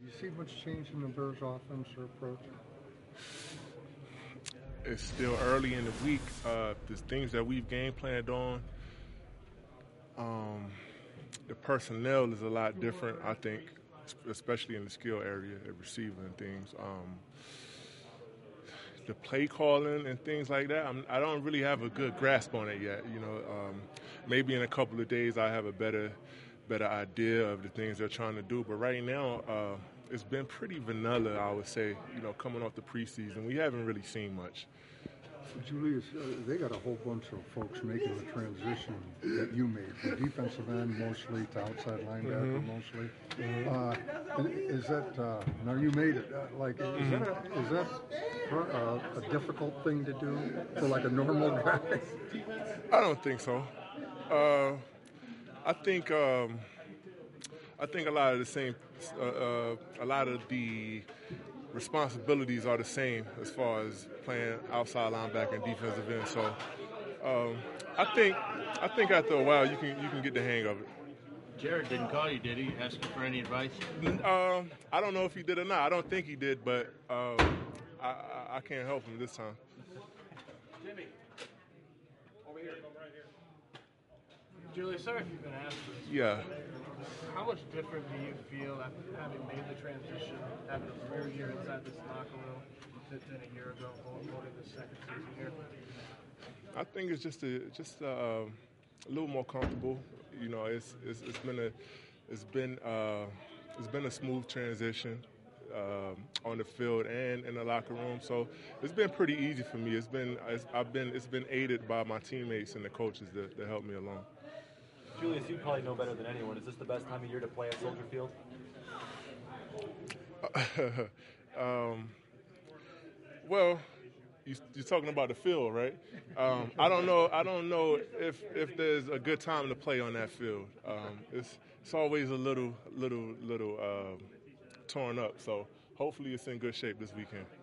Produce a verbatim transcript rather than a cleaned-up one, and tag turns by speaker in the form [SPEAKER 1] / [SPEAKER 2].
[SPEAKER 1] You see much change in the Bears' offense or approach?
[SPEAKER 2] It's still early in the week. Uh, there's things that we've game planned on. Um, the personnel is a lot different, I think, especially in the skill area, at receiver and things. Um, the play calling and things like that, I'm, I don't really have a good grasp on it yet. You know, um, maybe in a couple of days I have a better, better idea of the things they're trying to do. But right now, uh, it's been pretty vanilla, I would say. You know, coming off the preseason, we haven't really seen much.
[SPEAKER 1] Julius, uh, they got a whole bunch of folks making the transition that you made, from defensive end mostly to outside linebacker mm-hmm. mostly. Mm-hmm. Uh, is that uh, now you made it? Uh, like, is mm-hmm. that a, is that uh, a difficult thing to do for like a normal guy?
[SPEAKER 2] I don't think so. Uh, I think um, I think a lot of the same, uh, uh, a lot of the responsibilities are the same as far as playing outside linebacker and defensive end. So um, I think I think after a while you can you can get the hang of it.
[SPEAKER 3] Jared didn't call you, did he? Ask you for any advice?
[SPEAKER 2] Um, I don't know if he did or not. I don't think he did, but um, I, I, I can't help him this time.
[SPEAKER 4] Jimmy, over here, right here. Julius, sorry if you've been asked this.
[SPEAKER 2] Yeah.
[SPEAKER 4] How much different do you feel after having made the transition, having a career year inside this locker room than a year ago, going to the second season here?
[SPEAKER 2] I think it's just a just a, uh, a little more comfortable. You know, it's it's, it's been a it's been uh, it's been a smooth transition um, on the field and in the locker room. So it's been pretty easy for me. It's been it's, I've been it's been aided by my teammates and the coaches that, that helped me along.
[SPEAKER 5] Julius, you probably know better than anyone. Is this the best time of year to play at Soldier Field?
[SPEAKER 2] um, well, you, you're talking about the field, right? Um, I don't know. I don't know if if there's a good time to play on that field. Um, it's it's always a little little little uh, torn up. So hopefully it's in good shape this weekend.